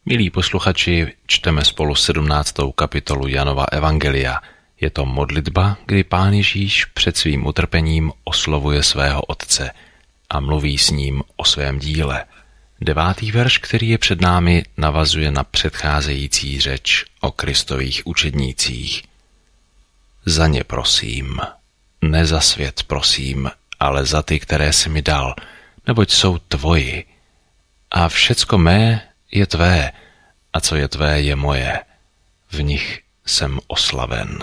Milí posluchači, čteme spolu 17. kapitolu Janova evangelia. Je to modlitba, kdy Pán Ježíš před svým utrpením oslovuje svého Otce a mluví s ním o svém díle. 9. verš, který je před námi, navazuje na předcházející řeč o Kristových učednících. Za ně prosím, ne za svět prosím, ale za ty, které jsi mi dal, neboť jsou tvoji. A všecko mé je tvé, a co je tvé, je moje. V nich jsem oslaven.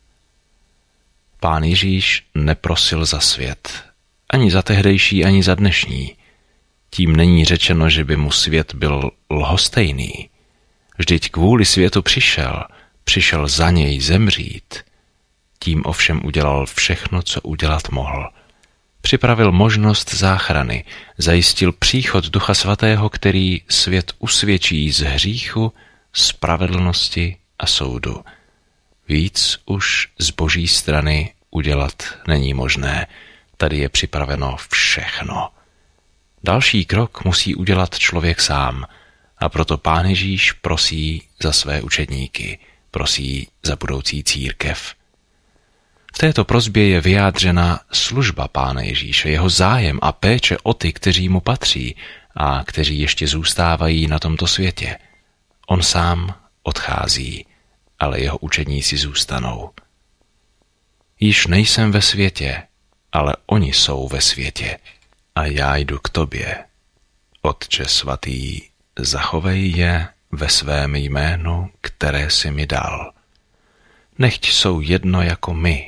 Pán Ježíš neprosil za svět, ani za tehdejší, ani za dnešní. Tím není řečeno, že by mu svět byl lhostejný. Vždyť kvůli světu přišel za něj zemřít. Tím ovšem udělal všechno, co udělat mohl. Připravil možnost záchrany, zajistil příchod Ducha Svatého, který svět usvědčí z hříchu, spravedlnosti a soudu. Víc už z Boží strany udělat není možné. Tady je připraveno všechno. Další krok musí udělat člověk sám, a proto Pán Ježíš prosí za své učedníky, prosí za budoucí církev. V této prosbě je vyjádřena služba Pána Ježíše, jeho zájem a péče o ty, kteří mu patří a kteří ještě zůstávají na tomto světě. On sám odchází, ale jeho učedníci zůstanou. Již nejsem ve světě, ale oni jsou ve světě a já jdu k tobě. Otče svatý, zachovej je ve svém jménu, které jsi mi dal. Nechť jsou jedno jako my.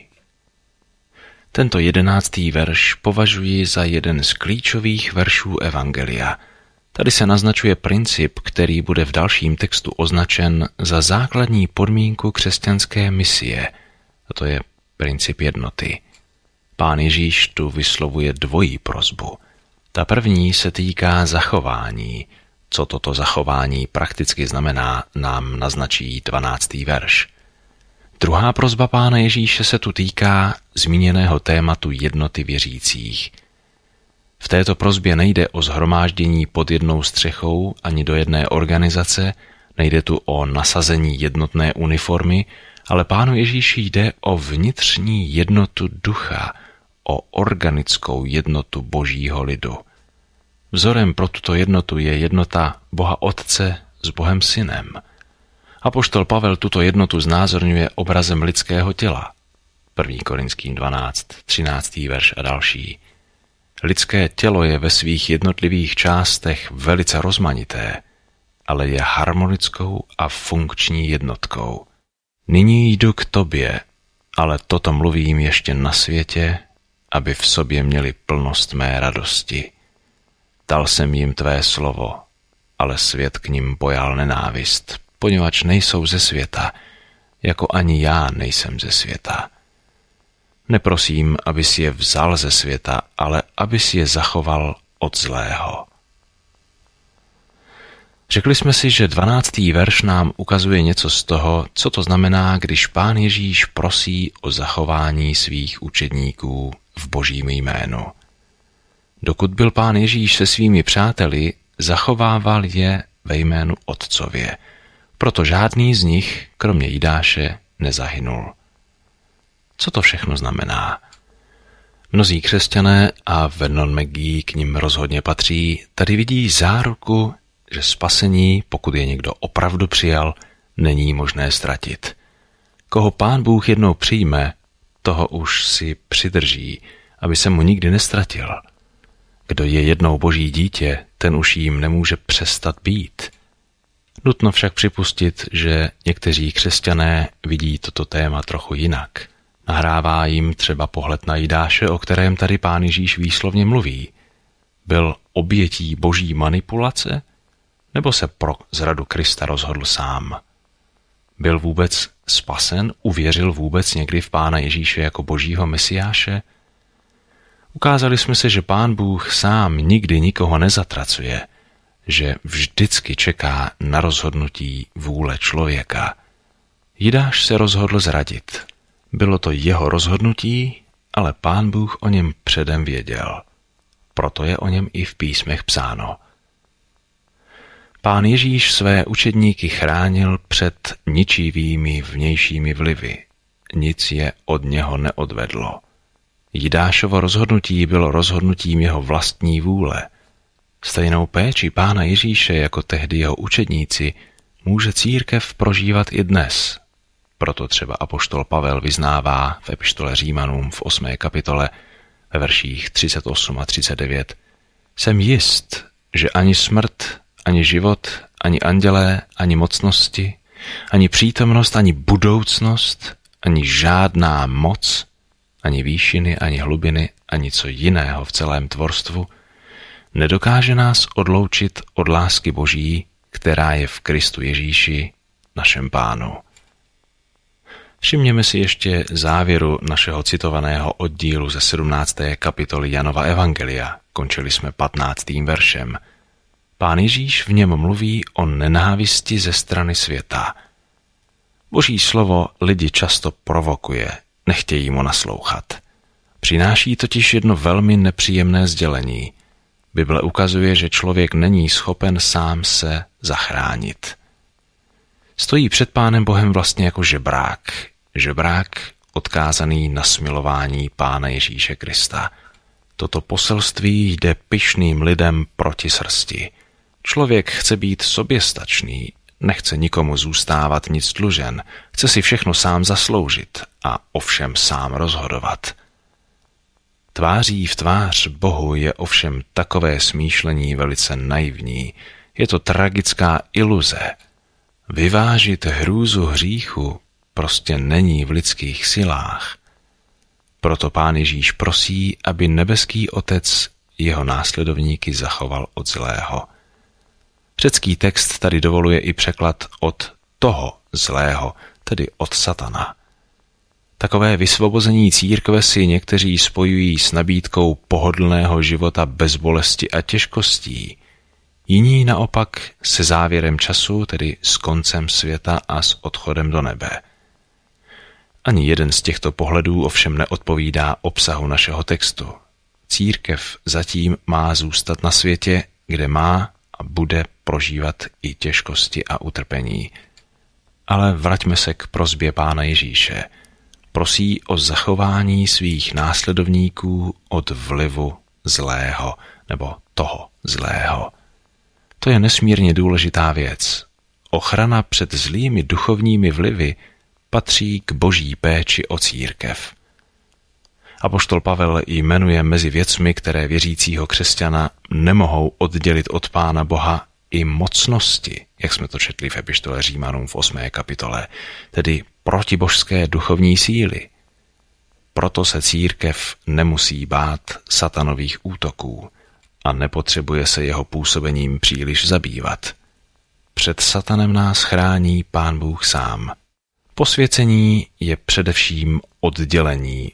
Tento 11. verš považuji za jeden z klíčových veršů evangelia. Tady se naznačuje princip, který bude v dalším textu označen za základní podmínku křesťanské misie, a to je princip jednoty. Pán Ježíš tu vyslovuje dvojí prosbu. Ta první se týká zachování. Co toto zachování prakticky znamená, nám naznačí 12. verš. Druhá prosba Pána Ježíše se tu týká zmíněného tématu jednoty věřících. V této prosbě nejde o shromáždění pod jednou střechou ani do jedné organizace, nejde tu o nasazení jednotné uniformy, ale Pánu Ježíši jde o vnitřní jednotu ducha, o organickou jednotu Božího lidu. Vzorem pro tuto jednotu je jednota Boha Otce s Bohem Synem. Apoštol Pavel tuto jednotu znázorňuje obrazem lidského těla. 1. Korinským 12, 13. verš a další. Lidské tělo je ve svých jednotlivých částech velice rozmanité, ale je harmonickou a funkční jednotkou. Nyní jdu k tobě, ale toto mluvím ještě na světě, aby v sobě měli plnost mé radosti. Dal jsem jim tvé slovo, ale svět k nim pojal nenávist, poněvadž nejsou ze světa, jako ani já nejsem ze světa. Neprosím, abys je vzal ze světa, ale abys je zachoval od zlého. Řekli jsme si, že 12. verš nám ukazuje něco z toho, co to znamená, když Pán Ježíš prosí o zachování svých učedníků v Božím jménu. Dokud byl Pán Ježíš se svými přáteli, zachovával je ve jménu Otcově. Proto žádný z nich, kromě Jidáše, nezahynul. Co to všechno znamená? Mnozí křesťané, a Vernon McGee k nim rozhodně patří, tady vidí záruku, že spasení, pokud je někdo opravdu přijal, není možné ztratit. Koho Pán Bůh jednou přijme, toho už si přidrží, aby se mu nikdy neztratil. Kdo je jednou Boží dítě, ten už jím nemůže přestat být. Nutno však připustit, že někteří křesťané vidí toto téma trochu jinak. Nahrává jim třeba pohled na Jidáše, o kterém tady Pán Ježíš výslovně mluví. Byl obětí boží manipulace, nebo se pro zradu Krista rozhodl sám? Byl vůbec spasen, uvěřil vůbec někdy v Pána Ježíše jako božího mesiáše? Ukázali jsme se, že Pán Bůh sám nikdy nikoho nezatracuje, že vždycky čeká na rozhodnutí vůle člověka. Jidáš se rozhodl zradit. Bylo to jeho rozhodnutí, ale Pán Bůh o něm předem věděl. Proto je o něm i v písmech psáno. Pán Ježíš své učedníky chránil před ničivými vnějšími vlivy. Nic je od něho neodvedlo. Jidášovo rozhodnutí bylo rozhodnutím jeho vlastní vůle. Stejnou péči Pána Ježíše jako tehdy jeho učedníci může církev prožívat i dnes. Proto třeba apoštol Pavel vyznává v epištole Římanům v 8. kapitole ve verších 38 a 39: Jsem jist, že ani smrt, ani život, ani andělé, ani mocnosti, ani přítomnost, ani budoucnost, ani žádná moc, ani výšiny, ani hlubiny, ani co jiného v celém tvorstvu nedokáže nás odloučit od lásky Boží, která je v Kristu Ježíši, našem Pánu. Všimněme si ještě závěru našeho citovaného oddílu ze 17. kapitoly Janova Evangelia. Končili jsme 15. veršem. Pán Ježíš v něm mluví o nenávisti ze strany světa. Boží slovo lidi často provokuje, nechtějí mu naslouchat. Přináší totiž jedno velmi nepříjemné sdělení. Bible ukazuje, že člověk není schopen sám se zachránit. Stojí před Pánem Bohem vlastně jako žebrák. Žebrák odkázaný na smilování Pána Ježíše Krista. Toto poselství jde pyšným lidem proti srsti. Člověk chce být soběstačný, nechce nikomu zůstávat nic dlužen, chce si všechno sám zasloužit a o všem sám rozhodovat. Tváří v tvář Bohu je ovšem takové smýšlení velice naivní. Je to tragická iluze. Vyvážit hrůzu hříchu prostě není v lidských silách. Proto Pán Ježíš prosí, aby nebeský Otec jeho následovníky zachoval od zlého. Řecký text tady dovoluje i překlad od toho zlého, tedy od satana. Takové vysvobození církve si někteří spojují s nabídkou pohodlného života bez bolesti a těžkostí. Jiní naopak se závěrem času, tedy s koncem světa a s odchodem do nebe. Ani jeden z těchto pohledů ovšem neodpovídá obsahu našeho textu. Církev zatím má zůstat na světě, kde má a bude prožívat i těžkosti a utrpení. Ale vraťme se k prosbě Pána Ježíše. Prosí o zachování svých následovníků od vlivu zlého, nebo toho zlého. To je nesmírně důležitá věc. Ochrana před zlými duchovními vlivy patří k Boží péči o církev. Apoštol Pavel jmenuje mezi věcmi, které věřícího křesťana nemohou oddělit od Pána Boha, i mocnosti, jak jsme to četli v epištole Římanům v 8. kapitole, tedy protibožské duchovní síly. Proto se církev nemusí bát satanových útoků a nepotřebuje se jeho působením příliš zabývat. Před satanem nás chrání Pán Bůh sám. Posvěcení je především oddělení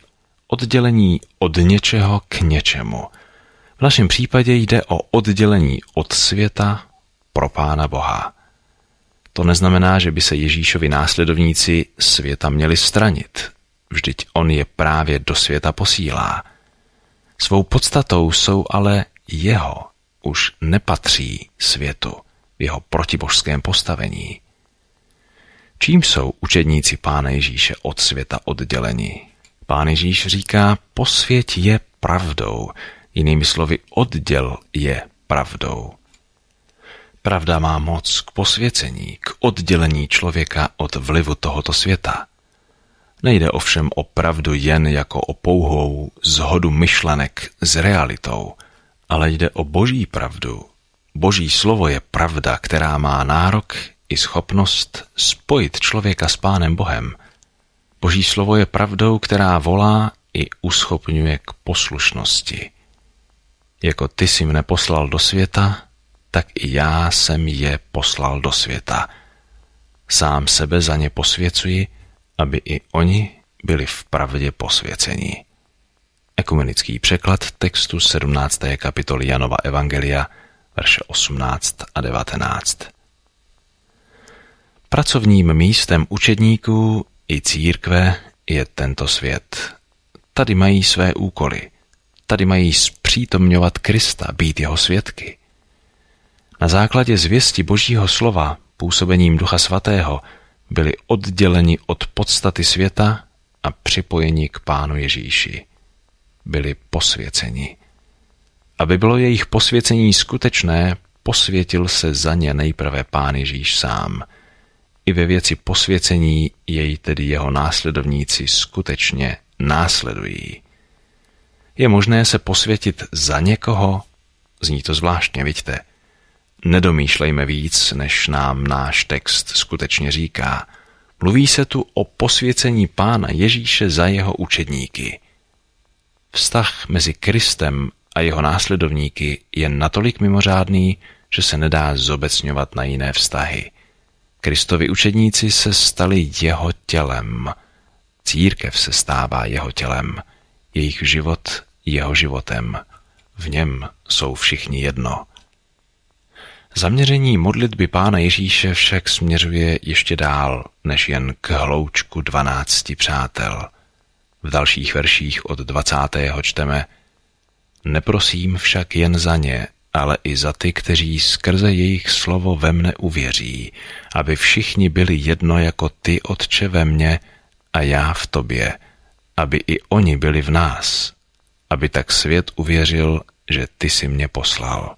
od něčeho k něčemu. V našem případě jde o oddělení od světa pro Pána Boha. To neznamená, že by se Ježíšovi následovníci světa měli stranit. Vždyť on je právě do světa posílá. Svou podstatou jsou ale jeho, už nepatří světu v jeho protibožském postavení. Čím jsou učedníci Pána Ježíše od světa odděleni? Pán Ježíš říká, posvěť je pravdou, jinými slovy, odděl je pravdou. Pravda má moc k posvěcení, k oddělení člověka od vlivu tohoto světa. Nejde ovšem o pravdu jen jako o pouhou shodu myšlenek s realitou, ale jde o Boží pravdu. Boží slovo je pravda, která má nárok i schopnost spojit člověka s Pánem Bohem. Boží slovo je pravdou, která volá i uschopňuje k poslušnosti. Jako ty jsi mne poslal do světa, tak i já jsem je poslal do světa. Sám sebe za ně posvěcuji, aby i oni byli v pravdě posvěceni. Ekumenický překlad textu 17. kapitoly Janova Evangelia, verše 18 a 19. Pracovním místem učedníků i církve je tento svět. Tady mají své úkoly. Tady mají zpřítomňovat Krista, být jeho svědky. Na základě zvěsti Božího slova, působením Ducha Svatého, byli odděleni od podstaty světa a připojeni k Pánu Ježíši. Byli posvěceni. Aby bylo jejich posvěcení skutečné, posvětil se za ně nejprve Pán Ježíš sám. I ve věci posvěcení jej tedy jeho následovníci skutečně následují. Je možné se posvětit za někoho? Zní to zvláštně, viďte. Nedomýšlejme víc, než nám náš text skutečně říká. Mluví se tu o posvěcení Pána Ježíše za jeho učedníky. Vztah mezi Kristem a jeho následovníky je natolik mimořádný, že se nedá zobecňovat na jiné vztahy. Kristovi učedníci se stali jeho tělem. Církev se stává jeho tělem. Jejich život jeho životem. V něm jsou všichni jedno. Zaměření modlitby Pána Ježíše však směřuje ještě dál, než jen k hloučku 12 přátel. V dalších verších od 20. čteme: Neprosím však jen za ně, ale i za ty, kteří skrze jejich slovo ve mne uvěří, aby všichni byli jedno jako ty, Otče, ve mně a já v tobě, aby i oni byli v nás, aby tak svět uvěřil, že ty jsi mě poslal.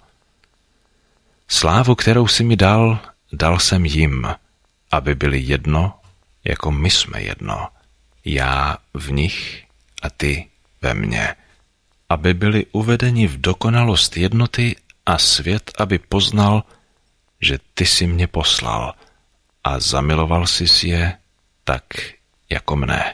Slávu, kterou jsi mi dal, dal jsem jim, aby byli jedno, jako my jsme jedno. Já v nich a ty ve mně. Aby byli uvedeni v dokonalost jednoty a svět, aby poznal, že ty jsi mě poslal a zamiloval jsi je tak jako mne.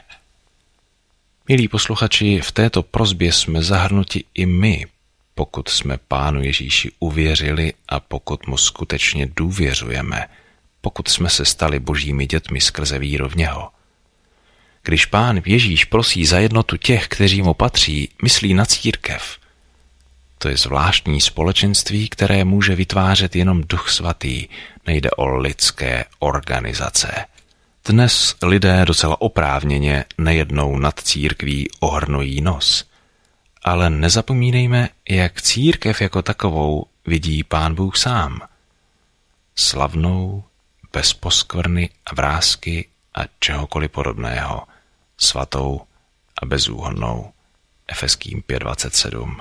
Milí posluchači, v této prosbě jsme zahrnuti i my, pokud jsme Pánu Ježíši uvěřili a pokud mu skutečně důvěřujeme, pokud jsme se stali Božími dětmi skrze víru v něho. Když Pán Ježíš prosí za jednotu těch, kteří mu patří, myslí na církev. To je zvláštní společenství, které může vytvářet jenom Duch Svatý, nejde o lidské organizace. Dnes lidé docela oprávněně nejednou nad církví ohrnují nos. Ale nezapomínejme, jak církev jako takovou vidí Pán Bůh sám. Slavnou, bez poskvrny a vrásky a čehokoliv podobného, svatou a bezúhonnou. Efeským 5:27.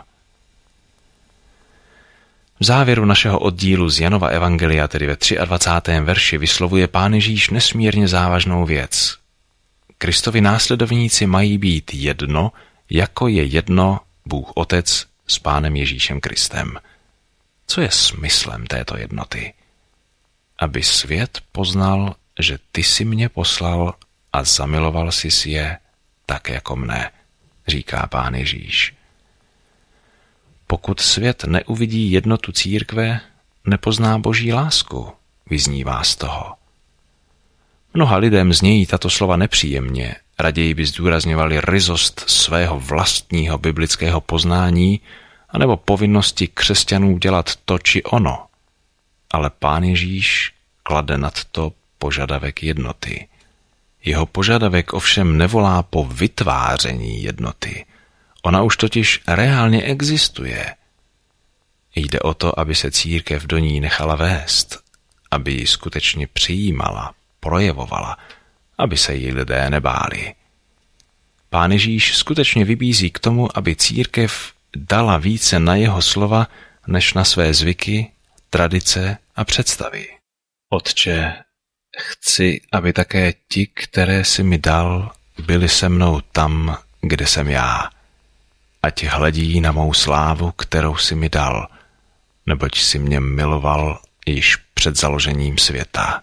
V závěru našeho oddílu z Janova evangelia, tedy ve 23. verši, vyslovuje Pán Ježíš nesmírně závažnou věc. Kristovi následovníci mají být jedno, jako je jedno Bůh Otec s Pánem Ježíšem Kristem. Co je smyslem této jednoty? Aby svět poznal, že ty jsi mě poslal a zamiloval jsi je tak jako mne, říká Pán Ježíš. Pokud svět neuvidí jednotu církve, nepozná Boží lásku, vyznívá z toho. Mnoha lidem znějí tato slova nepříjemně, raději by zdůrazňovali ryzost svého vlastního biblického poznání anebo povinnosti křesťanů dělat to či ono. Ale Pán Ježíš klade nad to požadavek jednoty. Jeho požadavek ovšem nevolá po vytváření jednoty. Ona už totiž reálně existuje. Jde o to, aby se církev do ní nechala vést, aby ji skutečně přijímala, projevovala, aby se jí lidé nebáli. Pán Ježíš skutečně vybízí k tomu, aby církev dala více na jeho slova, než na své zvyky, tradice a představy. Otče, chci, aby také ti, které jsi mi dal, byli se mnou tam, kde jsem já. Ať hledí na mou slávu, kterou jsi mi dal, neboť jsi mě miloval již před založením světa.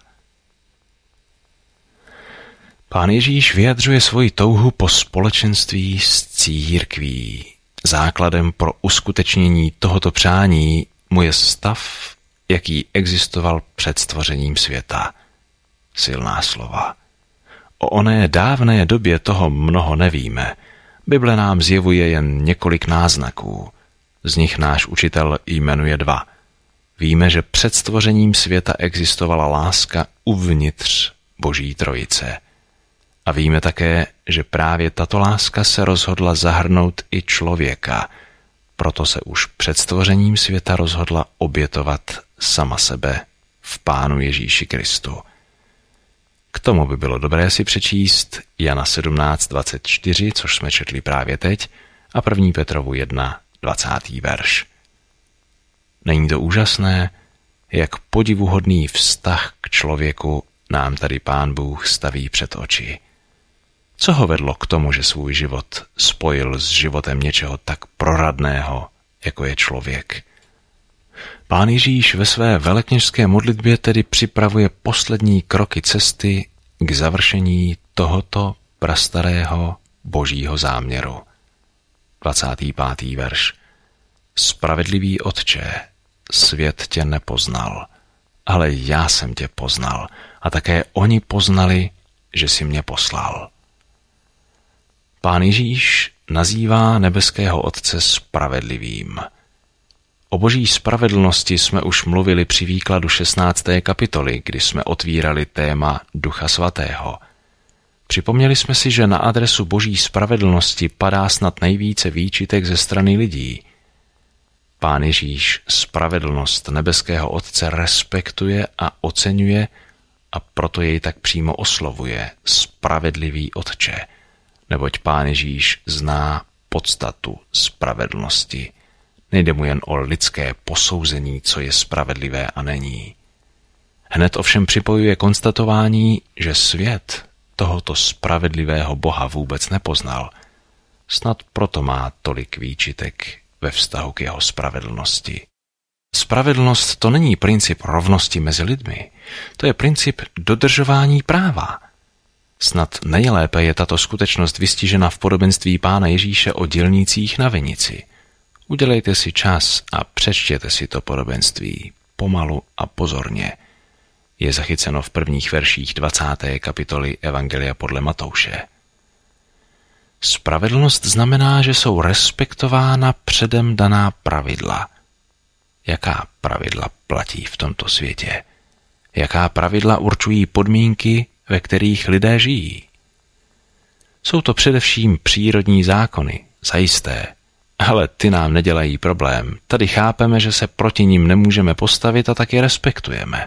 Pán Ježíš vyjadřuje svoji touhu po společenství s církví. Základem pro uskutečnění tohoto přání mu je stav, jaký existoval před stvořením světa. Silná slova. O oné dávné době toho mnoho nevíme. Bible nám zjevuje jen několik náznaků. Z nich náš učitel jmenuje 2. Víme, že před stvořením světa existovala láska uvnitř Boží trojice. A víme také, že právě tato láska se rozhodla zahrnout i člověka, proto se už před stvořením světa rozhodla obětovat sama sebe v Pánu Ježíši Kristu. K tomu by bylo dobré si přečíst Jana 17:24, což jsme četli právě teď, a 1. Petrovu 1, 20. verš. Není to úžasné, jak podivuhodný vztah k člověku nám tady Pán Bůh staví před oči? Co ho vedlo k tomu, že svůj život spojil s životem něčeho tak proradného, jako je člověk? Pán Ježíš ve své velekněžské modlitbě tedy připravuje poslední kroky cesty k završení tohoto prastarého božího záměru. 25. verš. Spravedlivý Otče, svět tě nepoznal, ale já jsem tě poznal a také oni poznali, že jsi mě poslal. Pán Ježíš nazývá nebeského Otce spravedlivým. O boží spravedlnosti jsme už mluvili při výkladu 16. kapitoly, kdy jsme otvírali téma Ducha Svatého. Připomněli jsme si, že na adresu boží spravedlnosti padá snad nejvíce výčitek ze strany lidí. Pán Ježíš spravedlnost nebeského Otce respektuje a oceňuje a proto jej tak přímo oslovuje spravedlivý Otče, neboť Pán Ježíš zná podstatu spravedlnosti. Nejde mu jen o lidské posouzení, co je spravedlivé a není. Hned ovšem připojuje konstatování, že svět tohoto spravedlivého Boha vůbec nepoznal. Snad proto má tolik výčitek ve vztahu k jeho spravedlnosti. Spravedlnost to není princip rovnosti mezi lidmi, to je princip dodržování práva. Snad nejlépe je tato skutečnost vystižena v podobenství Pána Ježíše o dělnících na vinici. Udělejte si čas a přečtěte si to podobenství pomalu a pozorně. Je zachyceno v prvních verších 20. kapitoly Evangelia podle Matouše. Spravedlnost znamená, že jsou respektována předem daná pravidla. Jaká pravidla platí v tomto světě? Jaká pravidla určují podmínky, ve kterých lidé žijí? Jsou to především přírodní zákony, zajisté, ale ty nám nedělají problém. Tady chápeme, že se proti nim nemůžeme postavit a tak je respektujeme.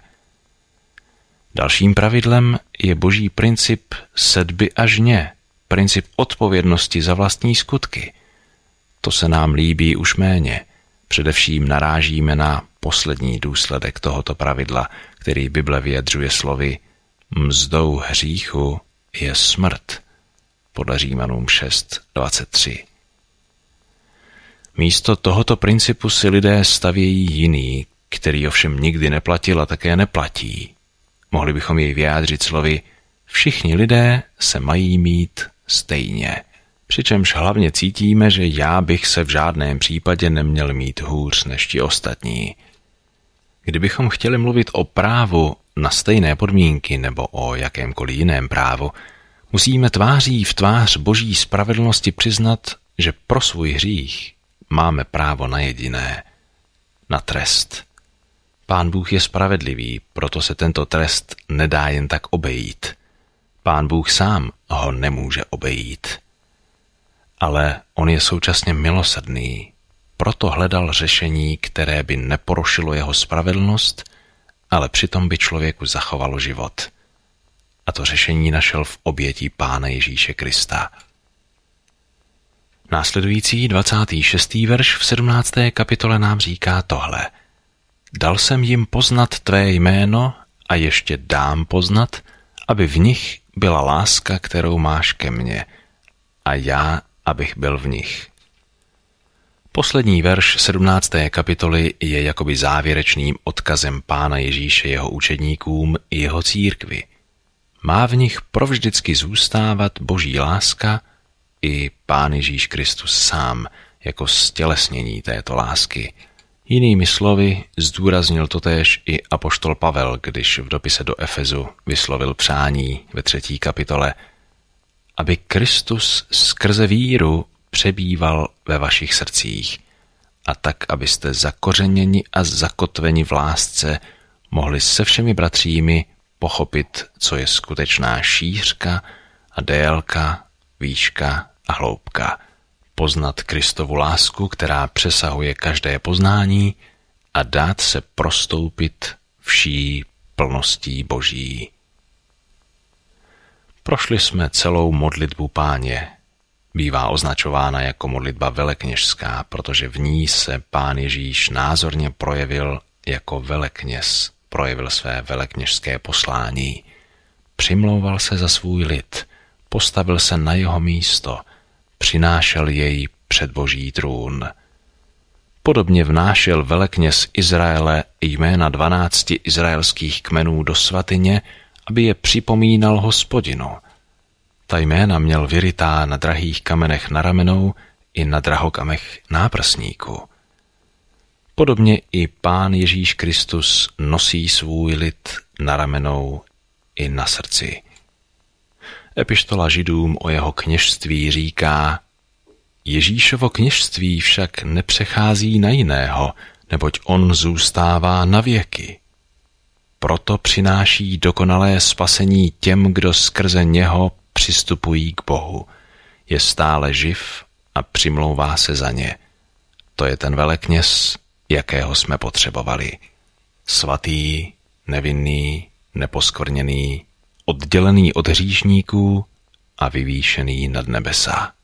Dalším pravidlem je boží princip sedby a žně, princip odpovědnosti za vlastní skutky. To se nám líbí už méně. Především narážíme na poslední důsledek tohoto pravidla, který Bible vyjadřuje slovy mzdou hříchu je smrt, podle Římanům 6:23. Místo tohoto principu si lidé stavějí jiný, který ovšem nikdy neplatil a také neplatí. Mohli bychom jej vyjádřit slovy všichni lidé se mají mít stejně, přičemž hlavně cítíme, že já bych se v žádném případě neměl mít hůř než ti ostatní. Kdybychom chtěli mluvit o právu na stejné podmínky nebo o jakémkoliv jiném právu, musíme tváří v tvář boží spravedlnosti přiznat, že pro svůj hřích máme právo na jediné, na trest. Pán Bůh je spravedlivý, proto se tento trest nedá jen tak obejít. Pán Bůh sám ho nemůže obejít. Ale on je současně milosrdný, proto hledal řešení, které by neporušilo jeho spravedlnost, ale přitom by člověku zachovalo život. A to řešení našel v oběti Pána Ježíše Krista. Následující 26. verš v 17. kapitole nám říká tohle. Dal jsem jim poznat tvé jméno a ještě dám poznat, aby v nich byla láska, kterou máš ke mně, a já, abych byl v nich. Poslední verš 17. kapitoly je jakoby závěrečným odkazem Pána Ježíše jeho učedníkům i jeho církvi. Má v nich provždycky zůstávat boží láska i Pán Ježíš Kristus sám jako stělesnění této lásky. Jinými slovy zdůraznil totéž i apoštol Pavel, když v dopise do Efezu vyslovil přání ve 3. kapitole, aby Kristus skrze víru přebýval ve vašich srdcích a tak, abyste zakořeněni a zakotveni v lásce mohli se všemi bratřími pochopit, co je skutečná šířka a délka, výška a hloubka, poznat Kristovu lásku, která přesahuje každé poznání, a dát se prostoupit vší plností Boží. Prošli jsme celou modlitbu Páně. Bývá označována jako modlitba velekněžská, protože v ní se Pán Ježíš názorně projevil jako velekněz, projevil své velekněžské poslání. Přimlouval se za svůj lid, postavil se na jeho místo, přinášel jej před Boží trůn. Podobně vnášel velekněz Izraele jména 12 izraelských kmenů do svatyně, aby je připomínal Hospodinu. Ta jména měl vyrytá na drahých kamenech na ramenou i na drahokamech náprsníku. Podobně i Pán Ježíš Kristus nosí svůj lid na ramenou i na srdci. Epištola Židům o jeho kněžství říká: Ježíšovo kněžství však nepřechází na jiného, neboť on zůstává na věky. Proto přináší dokonalé spasení těm, kdo skrze něho přistupují k Bohu. Je stále živ a přimlouvá se za ně. To je ten velekněz, jakého jsme potřebovali. Svatý, nevinný, neposkvrněný, oddělený od hříšníků a vyvýšený nad nebesa.